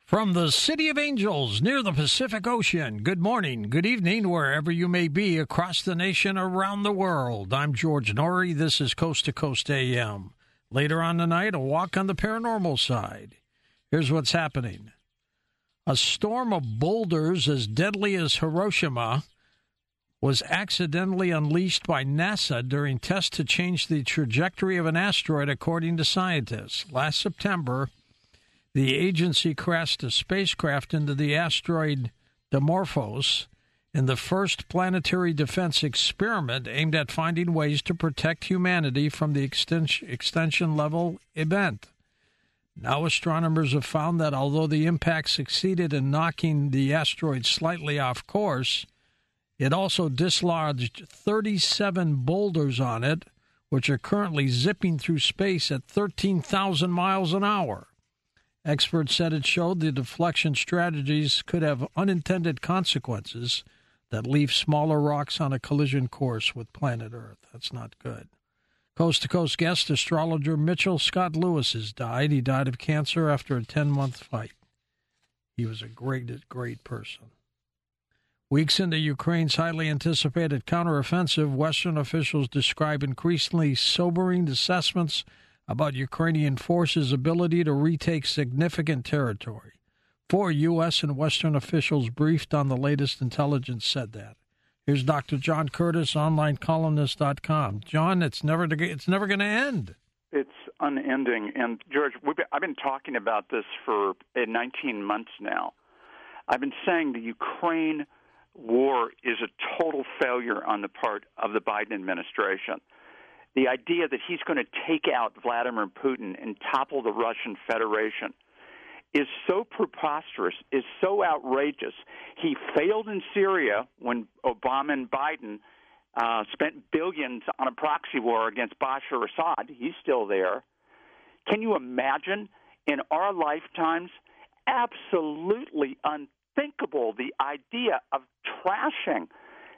From the City of Angels near the Pacific Ocean, good morning, good evening, wherever you may be across the nation, around the world. I'm George Norrie. This is Coast to Coast AM. Later on tonight, a walk on the paranormal side. Here's what's happening. A storm of boulders as deadly as Hiroshima was accidentally unleashed by NASA during tests to change the trajectory of an asteroid, according to scientists. Last September, the agency crashed a spacecraft into the asteroid Dimorphos in the first planetary defense experiment aimed at finding ways to protect humanity from the extension-level event. Now astronomers have found that although the impact succeeded in knocking the asteroid slightly off course, it also dislodged 37 boulders on it, which are currently zipping through space at 13,000 miles an hour. Experts said it showed the deflection strategies could have unintended consequences that leave smaller rocks on a collision course with planet Earth. That's not good. Coast-to-Coast guest astrologer Mitchell Scott Lewis has died. He died of cancer after a 10-month fight. He was a great person. Weeks into Ukraine's highly anticipated counteroffensive, Western officials describe increasingly sobering assessments about Ukrainian forces' ability to retake significant territory. 4 U.S. and Western officials briefed on the latest intelligence said that. Here's Dr. John Curtis, onlinecolumnist.com. John, it's never going to end. It's unending. And, George, I've been talking about this for 19 months now. I've been saying the Ukraine war is a total failure on the part of the Biden administration. The idea that he's going to take out Vladimir Putin and topple the Russian Federation is so preposterous, is so outrageous. He failed in Syria when Obama and Biden spent billions on a proxy war against Bashar Assad. He's still there. Can you imagine in our lifetimes, absolutely unthinkable, the idea of trashing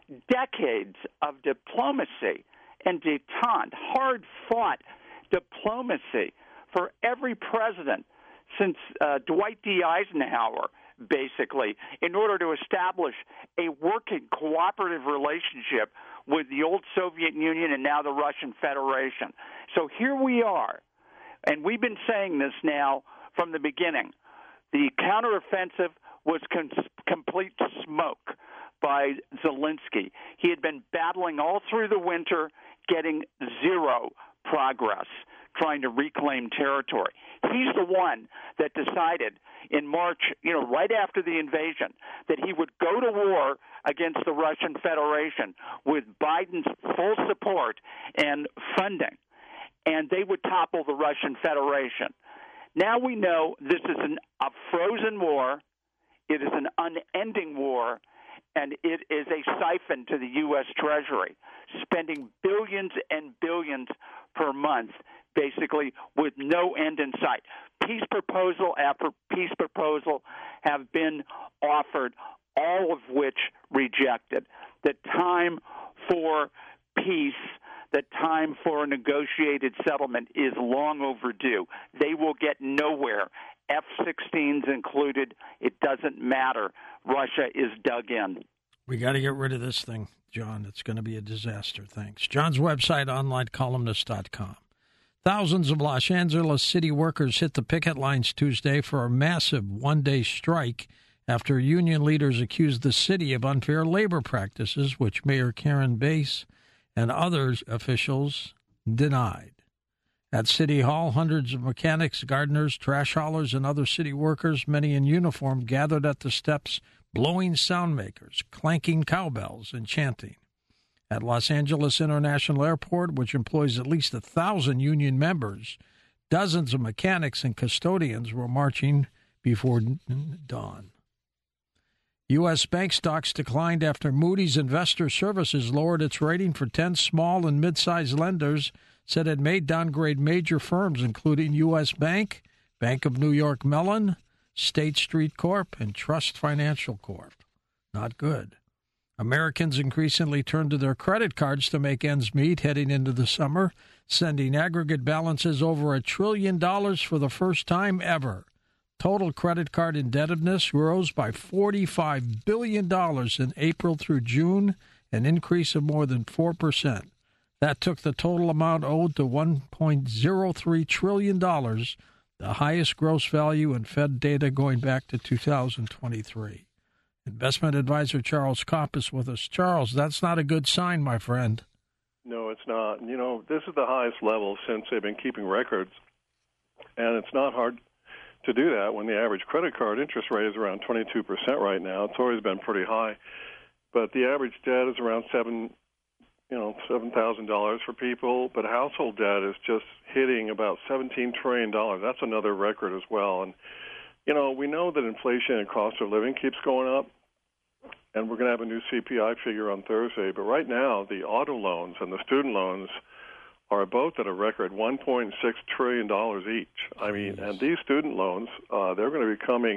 decades of diplomacy and détente, hard-fought diplomacy for every president since Dwight D. Eisenhower, basically, in order to establish a working, cooperative relationship with the old Soviet Union and now the Russian Federation. So here we are, and we've been saying this now from the beginning. The counteroffensive was complete smoke by Zelensky. He had been battling all through the winter, getting zero progress, trying to reclaim territory. He's the one that decided in March, right after the invasion, that he would go to war against the Russian Federation with Biden's full support and funding, and they would topple the Russian Federation. Now we know this is a frozen war. It is an unending war, and it is a siphon to the U.S. Treasury, spending billions and billions per month, basically with no end in sight. Peace proposal after peace proposal have been offered, all of which rejected. The time for peace, the time for a negotiated settlement is long overdue. They will get nowhere. F-16s included. It doesn't matter. Russia is dug in. We got to get rid of this thing, John. It's going to be a disaster. Thanks. John's website, onlinecolumnist.com. Thousands of Los Angeles city workers hit the picket lines Tuesday for a massive one-day strike after union leaders accused the city of unfair labor practices, which Mayor Karen Bass and other officials denied. At City Hall, hundreds of mechanics, gardeners, trash haulers, and other city workers, many in uniform, gathered at the steps, blowing sound makers, clanking cowbells, and chanting. At Los Angeles International Airport, which employs at least 1,000 union members, dozens of mechanics and custodians were marching before dawn. U.S. bank stocks declined after Moody's Investor Services lowered its rating for 10 small and mid-sized lenders, said it may downgrade major firms, including U.S. Bank, Bank of New York Mellon, State Street Corp., and Trust Financial Corp. Not good. Americans increasingly turn to their credit cards to make ends meet heading into the summer, sending aggregate balances over $1 trillion for the first time ever. Total credit card indebtedness rose by $45 billion in April through June, an increase of more than 4%. That took the total amount owed to $1.03 trillion, the highest gross value in Fed data going back to 2023. Investment advisor Charles Kopp is with us. Charles, that's not a good sign, my friend. No, it's not. You know, this is the highest level since they've been keeping records, and it's not hard to do that when the average credit card interest rate is around 22% right now. It's always been pretty high, but the average debt is around $7,000 for people, but household debt is just hitting about $17 trillion. That's another record as well. And, you know, we know that inflation and cost of living keeps going up, and we're going to have a new CPI figure on Thursday. But right now, the auto loans and the student loans are both at a record $1.6 trillion each. I mean, and these student loans, they're going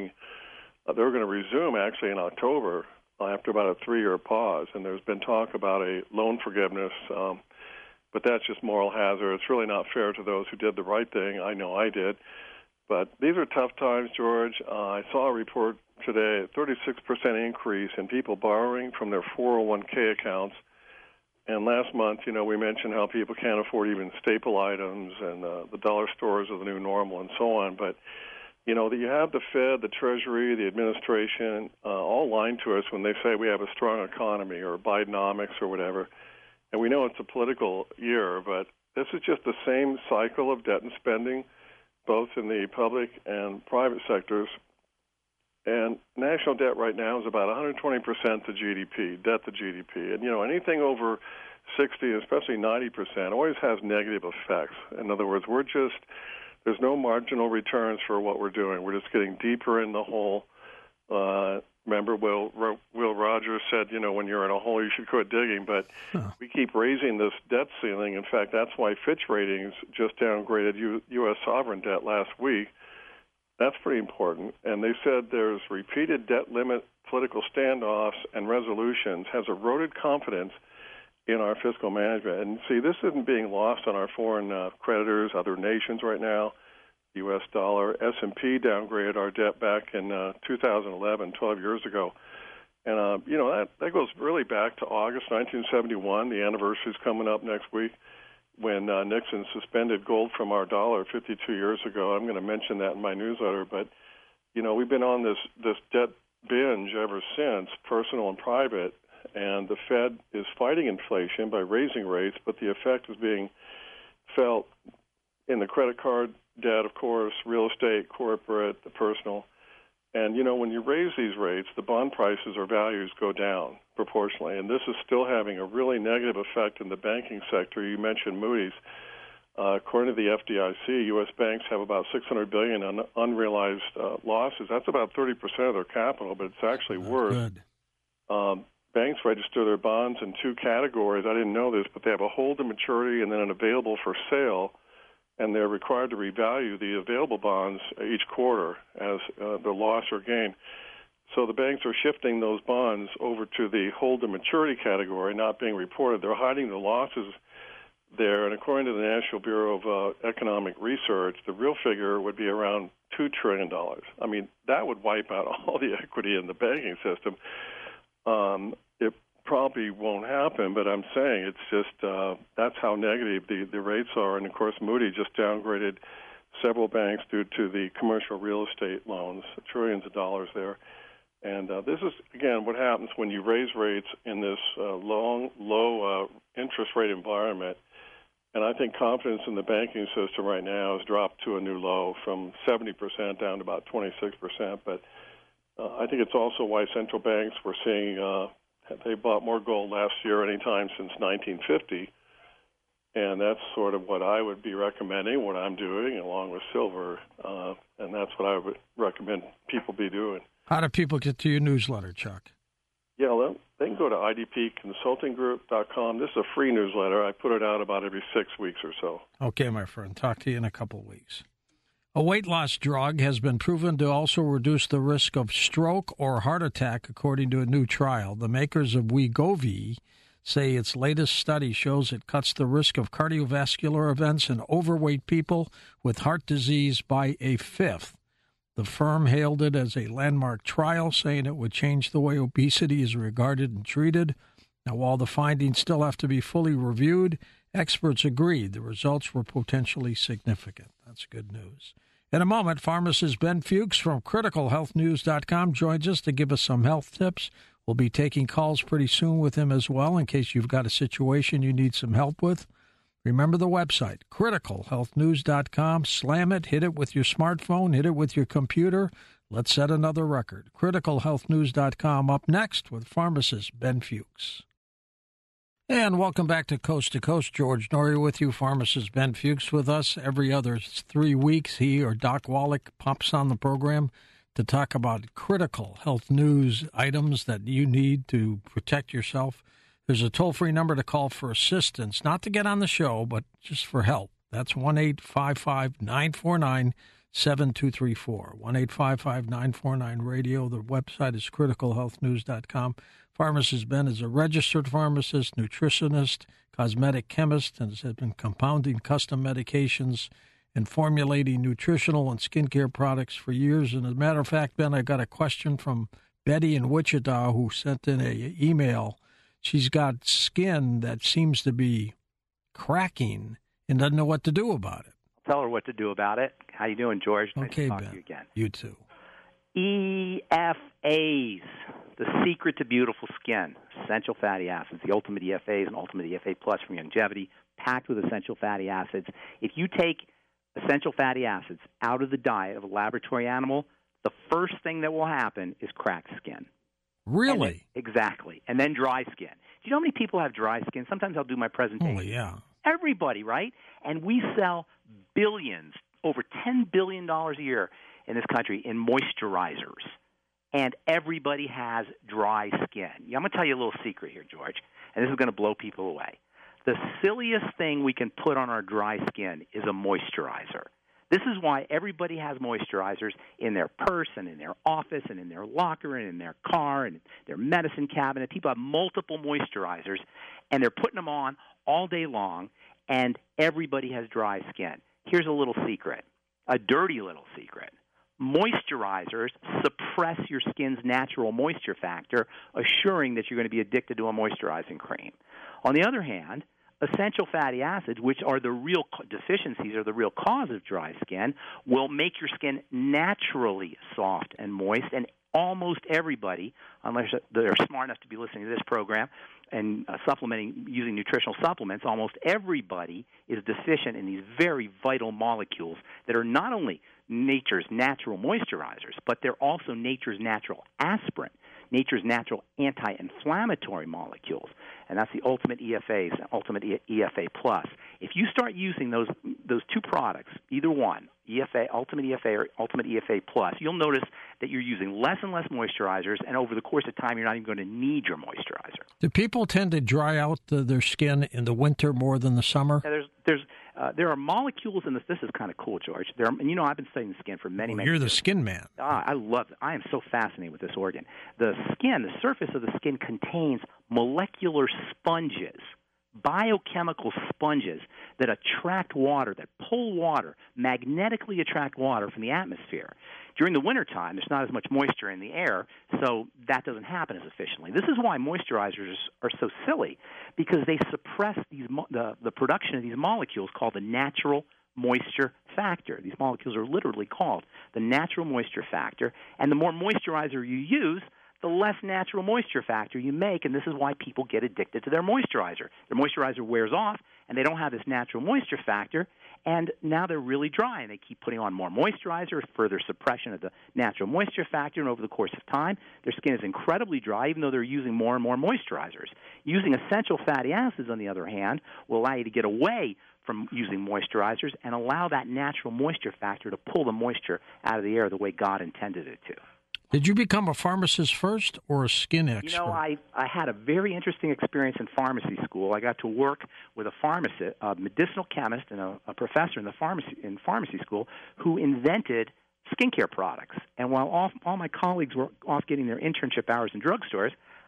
to resume actually in October after about a 3-year pause. And there's been talk about a loan forgiveness, but that's just moral hazard. It's really not fair to those who did the right thing. I know I did. But these are tough times, George. I saw a report today, a 36% increase in people borrowing from their 401k accounts. And last month, you know, we mentioned how people can't afford even staple items, and the dollar stores are the new normal and so on. But, you know, that you have the Fed, the Treasury, the administration all lying to us when they say we have a strong economy or Bidenomics or whatever. And we know it's a political year, but this is just the same cycle of debt and spending, both in the public and private sectors. And national debt right now is about 120% to GDP, debt to GDP. And, you know, anything over 60, especially 90%, always has negative effects. In other words, there's no marginal returns for what we're doing. We're just getting deeper in the hole. Remember, Will Rogers said, you know, when you're in a hole, you should quit digging. But we keep raising this debt ceiling. In fact, that's why Fitch Ratings just downgraded U.S. sovereign debt last week. That's pretty important. And they said there's repeated debt limit political standoffs and resolutions has eroded confidence in our fiscal management. And see, this isn't being lost on our foreign creditors, other nations right now. U.S. dollar, S&P downgraded our debt back in 2011, 12 years ago. And, you know, that goes really back to August 1971. The anniversary's coming up next week, when Nixon suspended gold from our dollar 52 years ago. I'm going to mention that in my newsletter. But, you know, we've been on this debt binge ever since, personal and private, and the Fed is fighting inflation by raising rates, but the effect is being felt in the credit card debt, of course, real estate, corporate, the personal. And, you know, when you raise these rates, the bond prices or values go down proportionally. And this is still having a really negative effect in the banking sector. You mentioned Moody's. According to the FDIC, U.S. banks have about $600 billion in unrealized losses. That's about 30% of their capital, but it's actually worse. Banks register their bonds in 2 categories. I didn't know this, but they have a hold to maturity and then an available for sale. And they're required to revalue the available bonds each quarter as the loss or gain. So the banks are shifting those bonds over to the hold-to-maturity category, not being reported. They're hiding the losses there. And according to the National Bureau of Economic Research, the real figure would be around $2 trillion. I mean, that would wipe out all the equity in the banking system. It probably won't happen, but I'm saying it's just that's how negative the rates are. And, of course, Moody just downgraded several banks due to the commercial real estate loans, trillions of dollars there. And this is, again, what happens when you raise rates in this low interest rate environment. And I think confidence in the banking system right now has dropped to a new low from 70% down to about 26%. But I think it's also why central banks were seeing they bought more gold last year anytime since 1950. And that's sort of what I would be recommending, what I'm doing, along with silver. And that's what I would recommend people be doing. How do people get to your newsletter, Chuck? Yeah, well, they can go to idpconsultinggroup.com. This is a free newsletter. I put it out about every 6 weeks or so. Okay, my friend. Talk to you in a couple of weeks. A weight loss drug has been proven to also reduce the risk of stroke or heart attack, according to a new trial. The makers of Wegovy say its latest study shows it cuts the risk of cardiovascular events in overweight people with heart disease by a fifth. The firm hailed it as a landmark trial, saying it would change the way obesity is regarded and treated. Now, while the findings still have to be fully reviewed, experts agreed the results were potentially significant. That's good news. In a moment, pharmacist Ben Fuchs from CriticalHealthNews.com joins us to give us some health tips. We'll be taking calls pretty soon with him as well in case you've got a situation you need some help with. Remember the website, CriticalHealthNews.com. Slam it, hit it with your smartphone, hit it with your computer. Let's set another record. CriticalHealthNews.com up next with pharmacist Ben Fuchs. And welcome back to Coast. George Noory with you. Pharmacist Ben Fuchs with us. Every other 3 weeks, he or Doc Wallach pops on the program to talk about critical health news items that you need to protect yourself. There's a toll-free number to call for assistance, not to get on the show, but just for help. That's 1-855-949-7234, 1-855-949-RADIO. The website is criticalhealthnews.com. Pharmacist Ben is a registered pharmacist, nutritionist, cosmetic chemist, and has been compounding custom medications and formulating nutritional and skincare products for years. And as a matter of fact, Ben, I got a question from Betty in Wichita who sent in an email. She's got skin that seems to be cracking and doesn't know what to do about it. Tell her what to do about it. How you doing, George? Nice Okay, to talk Ben. to you again. You too. EFAs, the secret to beautiful skin. Essential fatty acids, the ultimate EFAs and ultimate EFA Plus from Longevity, packed with essential fatty acids. If you take essential fatty acids out of the diet of a laboratory animal, the first thing that will happen is cracked skin. Really? Exactly. And then dry skin. Do you know how many people have dry skin? Sometimes I'll do my presentation. Oh, yeah. Everybody, right? And we sell billions, over $10 billion a year in this country in moisturizers. And everybody has dry skin. I'm going to tell you a little secret here, George, and this is going to blow people away. The silliest thing we can put on our dry skin is a moisturizer. This is why everybody has moisturizers in their purse and in their office and in their locker and in their car and their medicine cabinet. People have multiple moisturizers, and they're putting them on all day long, and everybody has dry skin. Here's a little secret, a dirty little secret. Moisturizers suppress your skin's natural moisture factor, assuring that you're going to be addicted to a moisturizing cream. On the other hand, essential fatty acids, which are the real deficiencies or the real cause of dry skin, will make your skin naturally soft and moist. And almost everybody, unless they're smart enough to be listening to this program and supplementing using nutritional supplements, almost everybody is deficient in these very vital molecules that are not only nature's natural moisturizers, but they're also nature's natural aspirin, nature's natural anti-inflammatory molecules, and that's the ultimate EFAs and ultimate EFA Plus. If you start using those two products, either one, EFA, ultimate EFA or ultimate EFA Plus, you'll notice that you're using less and less moisturizers, and over the course of time, you're not even going to need your moisturizer. Do people tend to dry out their skin in the winter more than the summer? Yeah, there are molecules in this. This is kind of cool, George. And you know, I've been studying the skin for many You're the years. skin man. I love it. I am so fascinated with this organ. The skin, the surface of the skin contains molecular sponges, biochemical sponges that attract water, that pull water, magnetically attract water from the atmosphere. During the wintertime, there's not as much moisture in the air, so that doesn't happen as efficiently. This is why moisturizers are so silly, because they suppress the production of these molecules called the natural moisture factor. These molecules are literally called the natural moisture factor, and the more moisturizer you use, the less natural moisture factor you make, and this is why people get addicted to their moisturizer. Their moisturizer wears off, and they don't have this natural moisture factor, and now they're really dry, and they keep putting on more moisturizer, further suppression of the natural moisture factor, and over the course of time, their skin is incredibly dry, even though they're using more and more moisturizers. Using essential fatty acids, on the other hand, will allow you to get away from using moisturizers and allow that natural moisture factor to pull the moisture out of the air the way God intended it to. Did you become a pharmacist first or a skin expert? You know, I had a very interesting experience in pharmacy school. I got to work with a pharmacist, a medicinal chemist, and a professor in pharmacy school who invented skincare products. And while all my colleagues were off getting their internship hours in drugstores,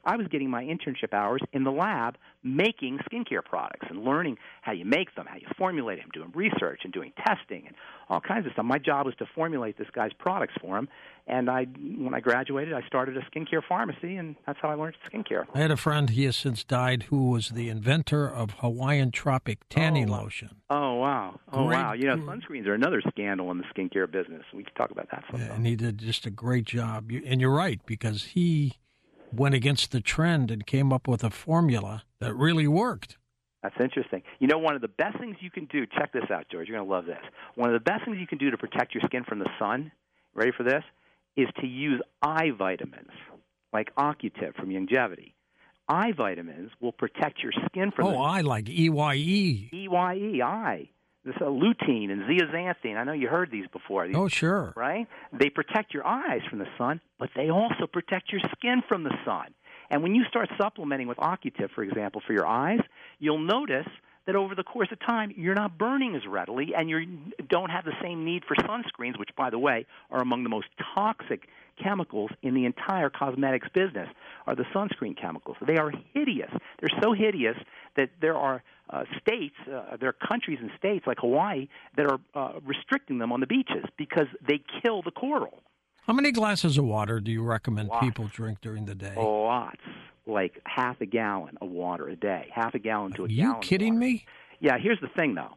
I was getting my internship hours in the lab making skincare products and learning how you make them, how you formulate them, doing research and doing testing and all kinds of stuff. My job was to formulate this guy's products for him. And when I graduated, I started a skincare pharmacy, and that's how I learned skincare. I had a friend, he has since died, who was the inventor of Hawaiian Tropic tanning lotion. Oh, wow. Wow. You know, sunscreens are another scandal in the skincare business. We can talk about that sometime. And he did just a great job. And you're right, because he went against the trend and came up with a formula that really worked. That's interesting. You know, one of the best things you can do, check this out, George, you're going to love this. One of the best things you can do to protect your skin from the sun, ready for this, is to use eye vitamins, like Ocutiv from Youngevity. Eye vitamins will protect your skin from the... I like EYE. EYE, eye. This lutein and zeaxanthin. I know you heard these before. Oh, sure. Right? They protect your eyes from the sun, but they also protect your skin from the sun. And when you start supplementing with Ocutiv, for example, for your eyes, you'll notice that over the course of time, you're not burning as readily, and you don't have the same need for sunscreens, which, by the way, are among the most toxic chemicals in the entire cosmetics business, are the sunscreen chemicals. They are hideous. They're so hideous that there are states, there are countries and states like Hawaii that are restricting them on the beaches because they kill the coral. How many glasses of water do you recommend people drink during the day? Lots. Like half a gallon of water a day, half a gallon to a gallon. Are you kidding me? Yeah, here's the thing, though.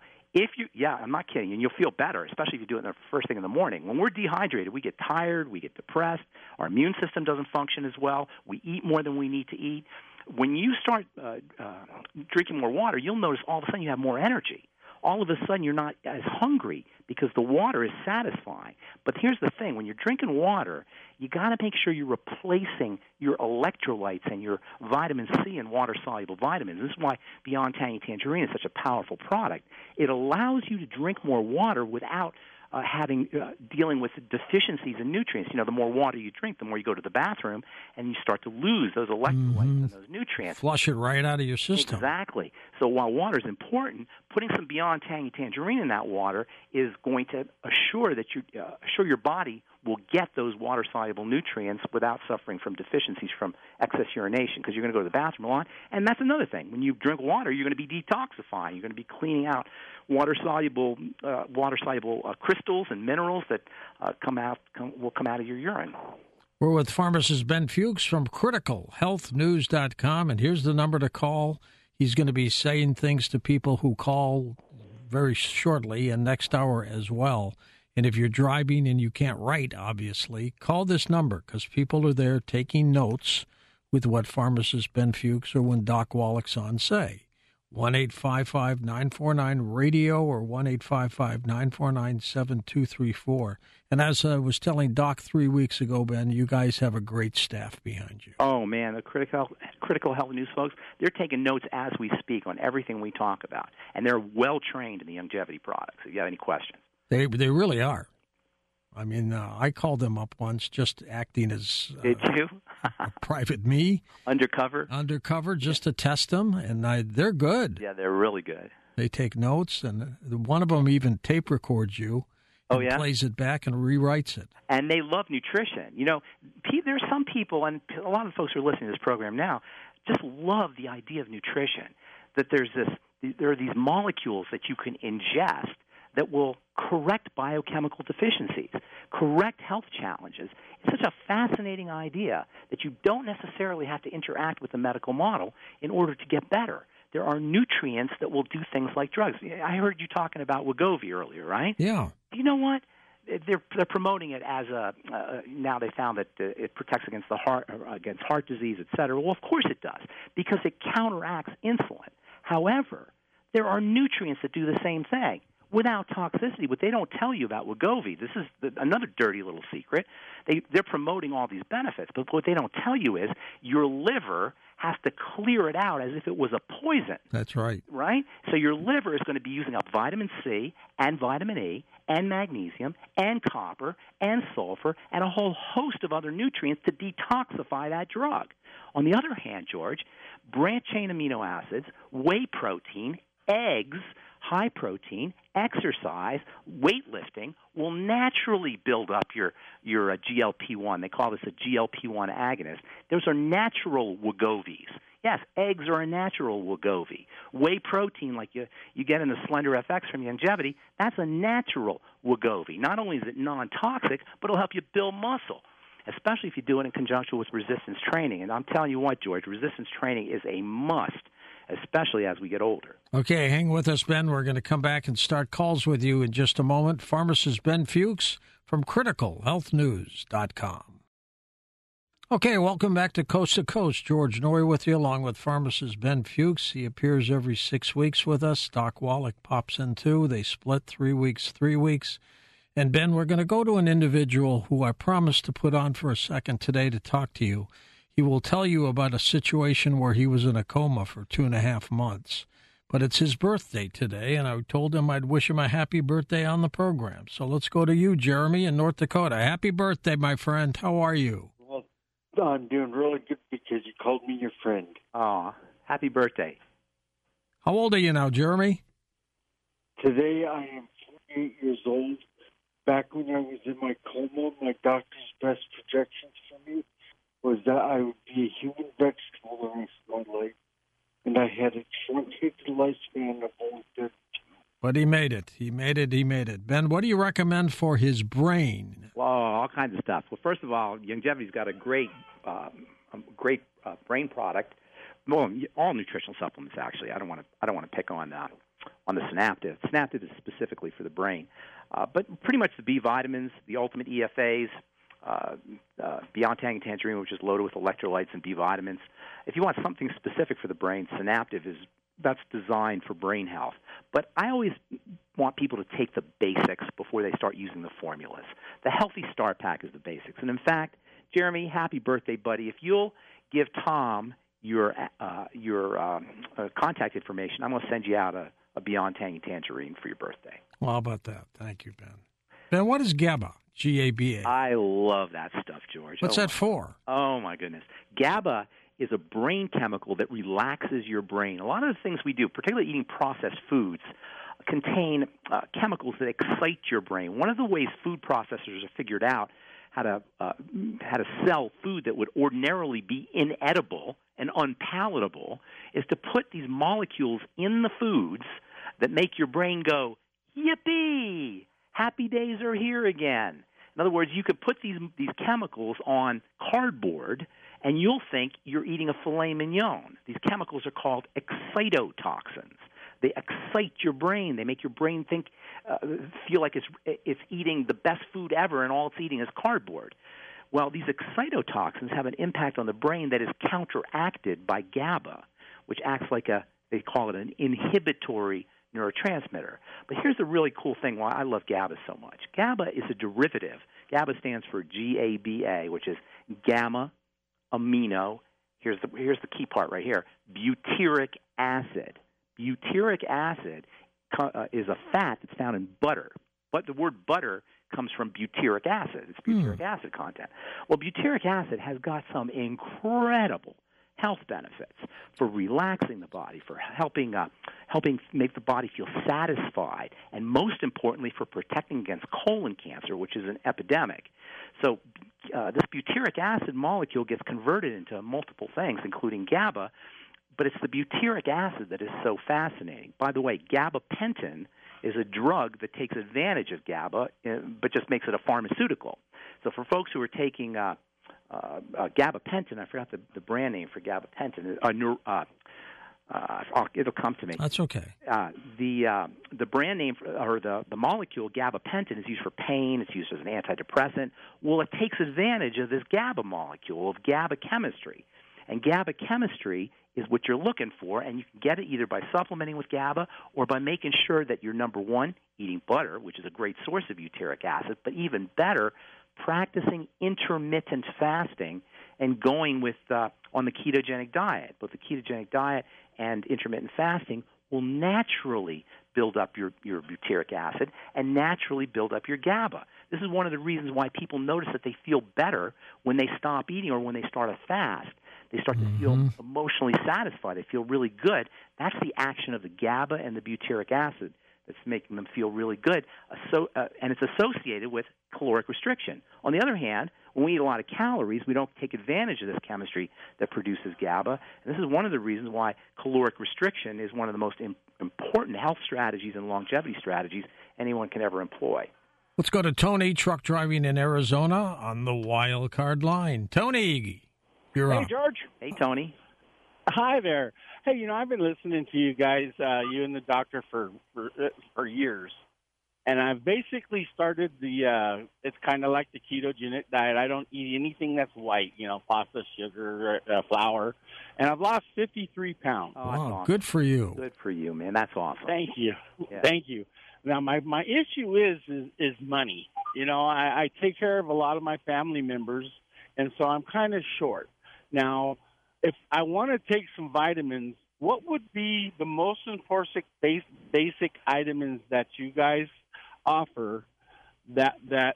I'm not kidding, and you'll feel better, especially if you do it the first thing in the morning. When we're dehydrated, we get tired, we get depressed, our immune system doesn't function as well, we eat more than we need to eat. When you start drinking more water, you'll notice all of a sudden you have more energy. All of a sudden you're not as hungry because the water is satisfying. But here's the thing. When you're drinking water, you got to make sure you're replacing your electrolytes and your vitamin C and water-soluble vitamins. This is why Beyond Tangy Tangerine is such a powerful product. It allows you to drink more water without dealing with deficiencies in nutrients. You know, the more water you drink, the more you go to the bathroom, and you start to lose those electrolytes and those nutrients. Flush it right out of your system. Exactly. So while water is important, putting some Beyond Tangy Tangerine in that water is going to assure that assure your body will get those water-soluble nutrients without suffering from deficiencies from excess urination, because you're going to go to the bathroom a lot. And that's another thing. When you drink water, you're going to be detoxifying. You're going to be cleaning out water-soluble crystals and minerals that will come out of your urine. We're with pharmacist Ben Fuchs from CriticalHealthNews.com, and here's the number to call. He's going to be saying things to people who call very shortly and next hour as well. And if you're driving and you can't write, obviously, call this number, because people are there taking notes with what pharmacist Ben Fuchs or when Doc Wallach's on say. 1-855-949-RADIO or 1-855-949-7234. And as I was telling Doc 3 weeks ago, Ben, you guys have a great staff behind you. Oh, man, the Critical Health News folks, they're taking notes as we speak on everything we talk about. And they're well-trained in the Youngevity products, if you have any questions. They really are. I mean, I called them up once just acting as Did you? a private me. Undercover, just to test them, and they're good. Yeah, they're really good. They take notes, and one of them even tape records you. Oh, yeah? Plays it back and rewrites it. And they love nutrition. You know, there's some people, and a lot of folks who are listening to this program now, just love the idea of nutrition, that there are these molecules that you can ingest that will correct biochemical deficiencies, correct health challenges. It's such a fascinating idea that you don't necessarily have to interact with the medical model in order to get better. There are nutrients that will do things like drugs. I heard you talking about Wegovy earlier, right? Yeah. You know what? They're promoting it as now they found that it protects against against heart disease, et cetera. Well, of course it does, because it counteracts insulin. However, there are nutrients that do the same thing without toxicity. What they don't tell you about Wegovy, this is another dirty little secret. They're promoting all these benefits, but what they don't tell you is your liver has to clear it out as if it was a poison. That's right. Right? So your liver is going to be using up vitamin C and vitamin E and magnesium and copper and sulfur and a whole host of other nutrients to detoxify that drug. On the other hand, George, branched-chain amino acids, whey protein, eggs, high protein, exercise, weightlifting will naturally build up your GLP-1. They call this a GLP-1 agonist. Those are natural Wegovy's. Yes, eggs are a natural Wegovy. Whey protein, like you get in the Slender FX from Youngevity, that's a natural Wegovy. Not only is it non-toxic, but it'll help you build muscle, especially if you do it in conjunction with resistance training. And I'm telling you what, George, resistance training is a must, especially as we get older. Okay, hang with us, Ben. We're going to come back and start calls with you in just a moment. Pharmacist Ben Fuchs from CriticalHealthNews.com. Okay, welcome back to Coast. George Noory with you, along with pharmacist Ben Fuchs. He appears every 6 weeks with us. Doc Wallach pops in too. They split 3 weeks, 3 weeks. And Ben, we're going to go to an individual who I promised to put on for a second today to talk to you. He will tell you about a situation where he was in a coma for 2.5 months. But it's his birthday today, and I told him I'd wish him a happy birthday on the program. So let's go to you, Jeremy, in North Dakota. Happy birthday, my friend. How are you? I'm doing really good because you called me your friend. Aw, happy birthday. How old are you now, Jeremy? Today I am 48 years old. Back when I was in my coma, my doctor's best projections for me was that I would be a human vegetable the rest of my life. And I had a truncated lifespan of only 32. But he made it. He made it. Ben, what do you recommend for his brain? Well, all kinds of stuff. Well, first of all, Youngevity's got a great brain product. Well, all nutritional supplements, actually. I don't want to pick on the Synaptive. Synaptive is specifically for the brain, but pretty much the B vitamins, the Ultimate EFAs, Beyond Tangy Tangerine, which is loaded with electrolytes and B vitamins. If you want something specific for the brain, Synaptive that's designed for brain health. But I always want people to take the basics before they start using the formulas. The Healthy Start Pack is the basics. And in fact, Jeremy, happy birthday, buddy. If you'll give Tom your contact information, I'm going to send you out a Beyond Tangy Tangerine for your birthday. Well, how about that? Thank you, Ben. Ben, what is GABA? GABA. I love that stuff, George. What's that for? Oh, my goodness. GABA is a brain chemical that relaxes your brain. A lot of the things we do, particularly eating processed foods, contain chemicals that excite your brain. One of the ways food processors have figured out how to sell food that would ordinarily be inedible and unpalatable is to put these molecules in the foods that make your brain go, yippee, happy days are here again. In other words, you could put these chemicals on cardboard and you'll think you're eating a filet mignon. These chemicals are called excitotoxins. They excite your brain. They make your brain feel like it's eating the best food ever, and all it's eating is cardboard. Well, these excitotoxins have an impact on the brain that is counteracted by GABA, which acts like they call it an inhibitory neurotransmitter. But here's the really cool thing why I love GABA so much. GABA is a derivative. GABA stands for GABA, which is gamma amino. Here's the key part right here: butyric acid. Butyric acid is a fat that's found in butter, but the word butter comes from butyric acid. It's butyric acid content. Well, butyric acid has got some incredible health benefits for relaxing the body, for helping make the body feel satisfied, and most importantly, for protecting against colon cancer, which is an epidemic. So this butyric acid molecule gets converted into multiple things, including GABA, but it's the butyric acid that is so fascinating. By the way, gabapentin is a drug that takes advantage of GABA, but just makes it a pharmaceutical. So for folks who are taking gabapentin, I forgot the brand name for gabapentin. It'll come to me. That's okay. The brand name or the molecule gabapentin is used for pain. It's used as an antidepressant. Well, it takes advantage of this GABA molecule, of GABA chemistry. And GABA chemistry is what you're looking for, and you can get it either by supplementing with GABA or by making sure that you're, number one, eating butter, which is a great source of butyric acid, but even better, practicing intermittent fasting and going with on the ketogenic diet. Both the ketogenic diet and intermittent fasting will naturally build up your butyric acid and naturally build up your GABA. This is one of the reasons why people notice that they feel better when they stop eating or when they start a fast. They start to feel emotionally satisfied. They feel really good. That's the action of the GABA and the butyric acid that's making them feel really good, and it's associated with caloric restriction. On the other hand, when we eat a lot of calories, we don't take advantage of this chemistry that produces GABA. And this is one of the reasons why caloric restriction is one of the most important health strategies and longevity strategies anyone can ever employ. Let's go to Tony, truck driving in Arizona, on the wild card line. Tony, you're up. Hey, George. Hey, Tony. Hi there. Hey, I've been listening to you guys, you and the doctor, for years. And I've basically started it's kind of like the ketogenic diet. I don't eat anything that's white, pasta, sugar, flour. And I've lost 53 pounds. Oh, that's awesome. Good for you. Good for you, man. That's awesome. Thank you. Yeah. Thank you. Now, my issue is money. I take care of a lot of my family members, and so I'm kind of short. Now, if I want to take some vitamins, what would be the most important basic vitamins that you guys offer that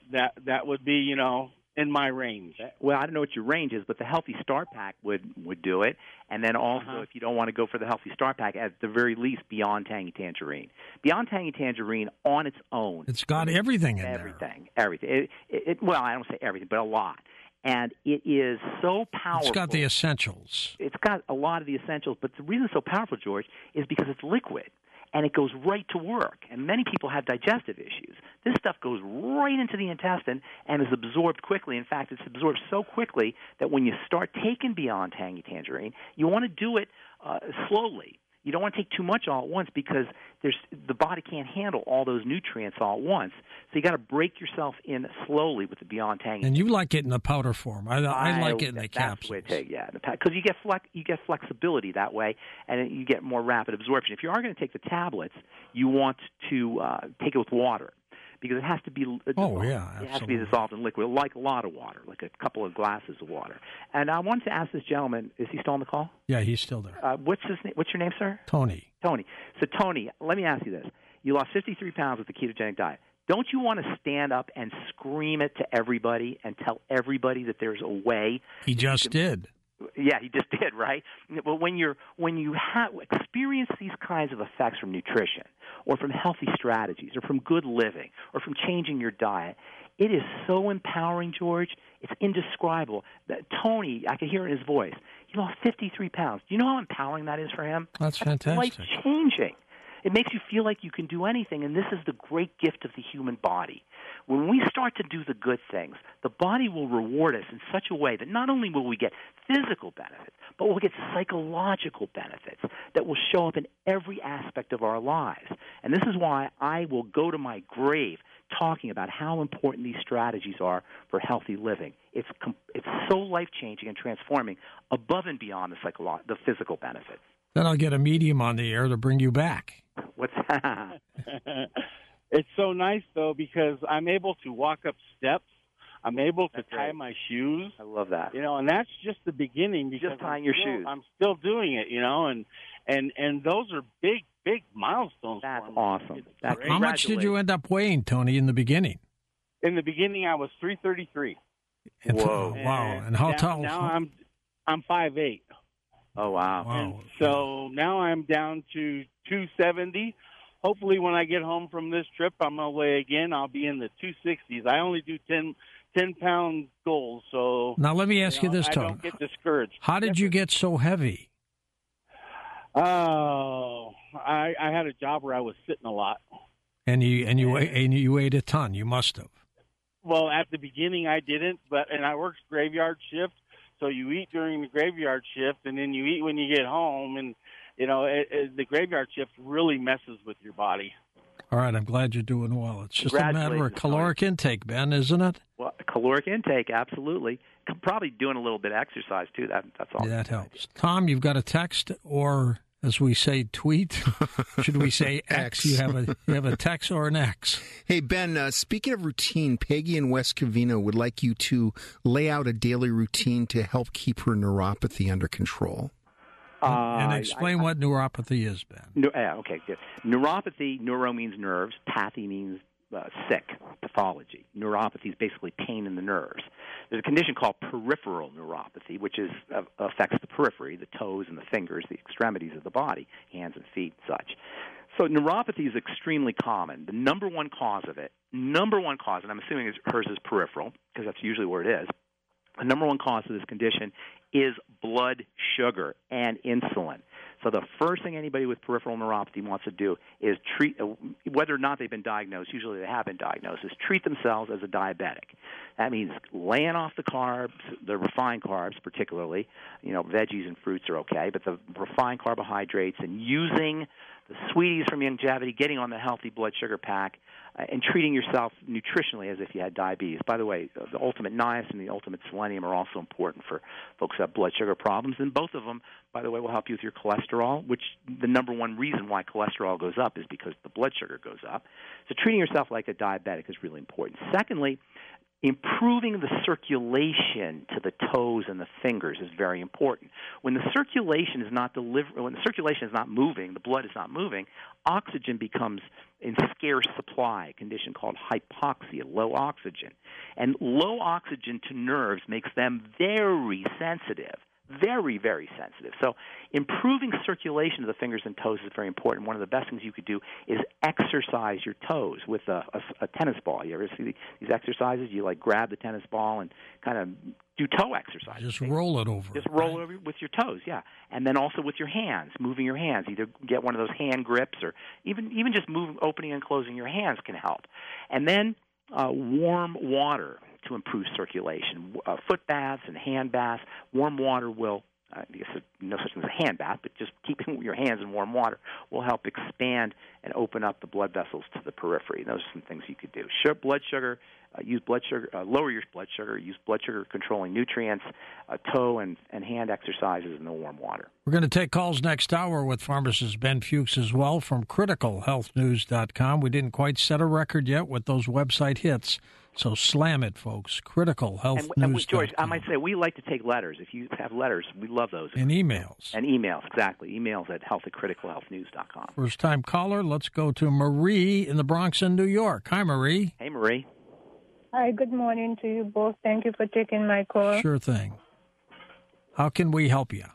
would be, in my range? Well, I don't know what your range is, but the Healthy Start Pack would do it. And then also, if you don't want to go for the Healthy Start Pack, at the very least, Beyond Tangy Tangerine. Beyond Tangy Tangerine on its own. It's got everything in there. Everything. Well, I don't say everything, but a lot. And it is so powerful. It's got the essentials. It's got a lot of the essentials. But the reason it's so powerful, George, is because it's liquid. And it goes right to work. And many people have digestive issues. This stuff goes right into the intestine and is absorbed quickly. In fact, it's absorbed so quickly that when you start taking Beyond Tangy Tangerine, you want to do it slowly. You don't want to take too much all at once because the body can't handle all those nutrients all at once. So you got to break yourself in slowly with the Beyond Tangy. And you like it in the powder form. I like it in the capsules. Because you get flexibility that way, and you get more rapid absorption. If you are going to take the tablets, you want to take it with water. Because it has to be dissolved. Yeah, absolutely. It has to be dissolved in liquid, like a lot of water, like a couple of glasses of water. And I wanted to ask this gentleman, is he still on the call? Yeah, he's still there. What's his name? What's your name, sir? Tony. Tony. So, Tony, let me ask you this. You lost 53 pounds with the ketogenic diet. Don't you want to stand up and scream it to everybody and tell everybody that there's a way? He just did. Yeah, he just did, right? But when you have experience these kinds of effects from nutrition or from healthy strategies or from good living or from changing your diet, it is so empowering, George. It's indescribable. Tony, I can hear it in his voice. He lost 53 pounds. Do you know how empowering that is for him? That's fantastic. Life-changing. It makes you feel like you can do anything, and this is the great gift of the human body. When we start to do the good things, the body will reward us in such a way that not only will we get physical benefits, but we'll get psychological benefits that will show up in every aspect of our lives. And this is why I will go to my grave talking about how important these strategies are for healthy living. It's so life-changing and transforming above and beyond the physical benefits. Then I'll get a medium on the air to bring you back. What's that? It's so nice, though, because I'm able to walk up steps. I'm able to tie my shoes. I love that. And that's just the beginning. Because just tying your shoes. I'm still doing it, and those are big milestones. That's for me. awesome. How much did you end up weighing, Tony, in the beginning? In the beginning, I was 333. Whoa! Wow! And how tall? Now I'm 5'8". Oh wow! And so now I'm down to 270. Hopefully, when I get home from this trip, I'm gonna weigh again. I'll be in the 260s. I only do 10-pound goals. So now let me ask you this, Tony. I don't get discouraged. How did you get so heavy? Oh, I had a job where I was sitting a lot. And you ate a ton. You must have. Well, at the beginning I didn't, and I worked graveyard shift. So you eat during the graveyard shift, and then you eat when you get home, and the graveyard shift really messes with your body. All right, I'm glad you're doing well. It's just a matter of caloric intake, Ben, isn't it? Well, caloric intake, absolutely. Probably doing a little bit of exercise too. That's all. That helps. Tom, you've got a text, or as we say, tweet. Should we say X? You have a text or an X? Hey, Ben, speaking of routine, Peggy in West Covina would like you to lay out a daily routine to help keep her neuropathy under control. And explain what neuropathy is, Ben. Okay, good. Neuropathy, neuro means nerves, pathy means sick pathology. Neuropathy is basically pain in the nerves. There's a condition called peripheral neuropathy, which affects the periphery, the toes and the fingers, the extremities of the body, hands and feet and such. So neuropathy is extremely common. The number one cause of it, and I'm assuming hers is peripheral, because that's usually where it is, the number one cause of this condition is blood sugar and insulin. So the first thing anybody with peripheral neuropathy wants to do is treat, whether or not they've been diagnosed, usually they have been diagnosed, is treat themselves as a diabetic. That means laying off the carbs, the refined carbs particularly. Veggies and fruits are okay, but the refined carbohydrates, and using the sweeties from Youngevity, getting on the healthy blood sugar pack, and treating yourself nutritionally as if you had diabetes. By the way, the ultimate niacin and the ultimate selenium are also important for folks who have blood sugar problems, and both of them, by the way, will help you with your cholesterol, which the number one reason why cholesterol goes up is because the blood sugar goes up. So treating yourself like a diabetic is really important. Secondly, improving the circulation to the toes and the fingers is very important. When the circulation is not moving, the blood is not moving, oxygen becomes in scarce supply, a condition called hypoxia, low oxygen. And low oxygen to nerves makes them very sensitive. Very, very sensitive. So improving circulation of the fingers and toes is very important. One of the best things you could do is exercise your toes with a tennis ball. You ever see these exercises? You grab the tennis ball and kind of do toe exercises. Just roll it over. Just roll it over with your toes, yeah. And then also with your hands, moving your hands. Either get one of those hand grips, or even just opening and closing your hands can help. And then warm water to improve circulation. Foot baths and hand baths. Warm water will, I guess no such thing as a hand bath, but just keeping your hands in warm water will help expand and open up the blood vessels to the periphery. Those are some things you could do. Blood sugar, lower your blood sugar, use blood sugar controlling nutrients, toe and hand exercises, and the warm water. We're going to take calls next hour with pharmacist Ben Fuchs as well from criticalhealthnews.com. We didn't quite set a record yet with those website hits. So slam it, folks. criticalhealthnews.com. And George, I might say we like to take letters. If you have letters, we love those. And emails. And emails, exactly. Emails at health@criticalhealthnews.com. First-time caller, let's go to Marie in the Bronx in New York. Hi, Marie. Hey, Marie. Hi, good morning to you both. Thank you for taking my call. Sure thing. How can we help you?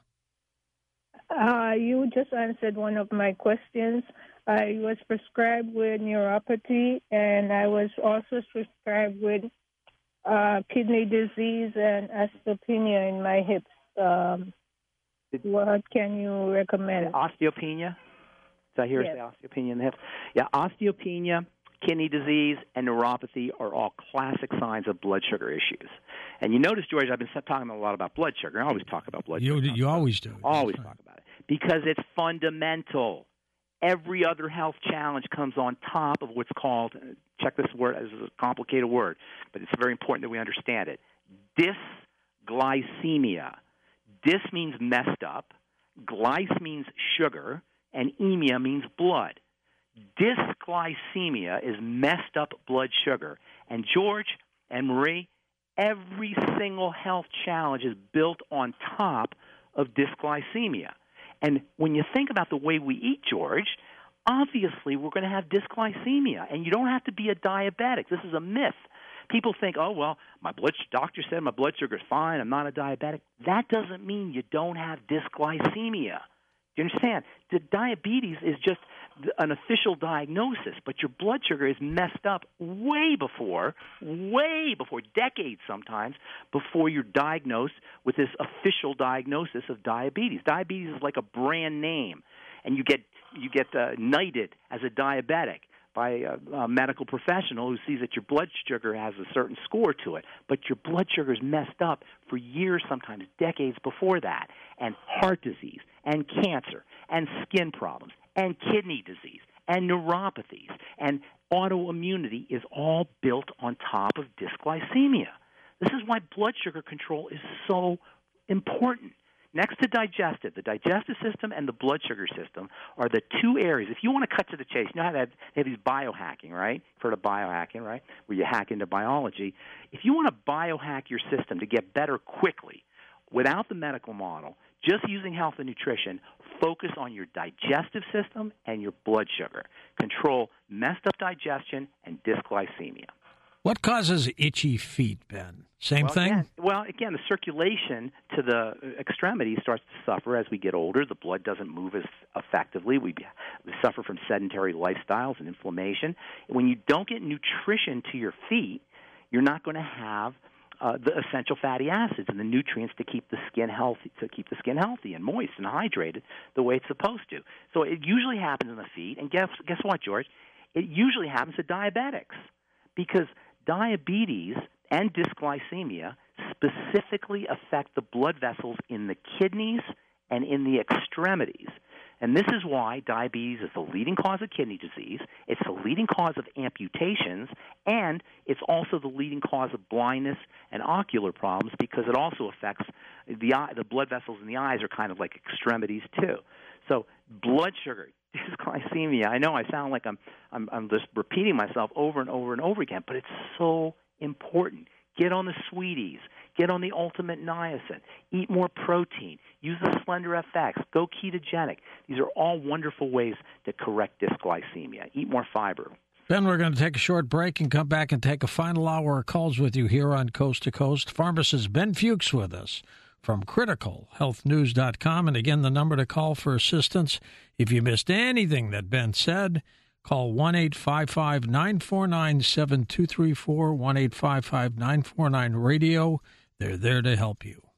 You just answered one of my questions. I was prescribed with neuropathy, and I was also prescribed with kidney disease and osteopenia in my hips. What can you recommend? Osteopenia? Did I hear yes. Say osteopenia in the hips? Yeah, osteopenia, kidney disease, and neuropathy are all classic signs of blood sugar issues. And you notice, George, I've been talking a lot about blood sugar. I always talk about blood sugar. You always do. Always talk about it. Because it's fundamental. Every other health challenge comes on top of what's called, check this word, this is a complicated word, but it's very important that we understand it, dysglycemia. Dys means messed up, glyce means sugar, and emia means blood. Dysglycemia is messed up blood sugar. And George and Marie, every single health challenge is built on top of dysglycemia. And when you think about the way we eat, George, obviously we're going to have dysglycemia. And you don't have to be a diabetic. This is a myth. People think, oh, well, my doctor said my blood sugar is fine. I'm not a diabetic. That doesn't mean you don't have dysglycememia. Do you understand? The diabetes is just an official diagnosis, but your blood sugar is messed up way before, decades sometimes, before you're diagnosed with this official diagnosis of diabetes. Diabetes is like a brand name, and you get knighted as a diabetic by a medical professional who sees that your blood sugar has a certain score to it, but your blood sugar is messed up for years, sometimes decades before that, and heart disease, and cancer, and skin problems, and kidney disease, and neuropathies, and autoimmunity is all built on top of dysglycemia. This is why blood sugar control is so important. Next to digestive, the digestive system and the blood sugar system are the two areas. If you want to cut to the chase, you know how they have these biohacking, right? You've heard of biohacking, right? Where you hack into biology. If you want to biohack your system to get better quickly, without the medical model, just using health and nutrition, focus on your digestive system and your blood sugar. Control messed up digestion and dysglycemia. What causes itchy feet, Ben? Same thing? Again, the circulation to the extremities starts to suffer as we get older. The blood doesn't move as effectively. We suffer from sedentary lifestyles and inflammation. When you don't get nutrition to your feet, you're not going to have the essential fatty acids and the nutrients to keep the skin healthy and moist and hydrated the way it's supposed to. So it usually happens in the feet. And guess what, George? It usually happens to diabetics, because diabetes and dysglycemia specifically affect the blood vessels in the kidneys and in the extremities. And this is why diabetes is the leading cause of kidney disease, it's the leading cause of amputations, and it's also the leading cause of blindness and ocular problems, because it also affects the eye. The blood vessels in the eyes are kind of like extremities too. So blood sugar, dysglycemia, I know I sound like I'm just repeating myself over and over and over again, but it's so important. Get on the Sweeties. Get on the Ultimate Niacin. Eat more protein. Use the Slender FX. Go ketogenic. These are all wonderful ways to correct dysglycemia. Eat more fiber. Ben, we're going to take a short break and come back and take a final hour of calls with you here on Coast to Coast. Pharmacist Ben Fuchs with us from criticalhealthnews.com. And again, the number to call for assistance if you missed anything that Ben said, call 1-855-949-7234, 1-855-949-RADIO. They're there to help you.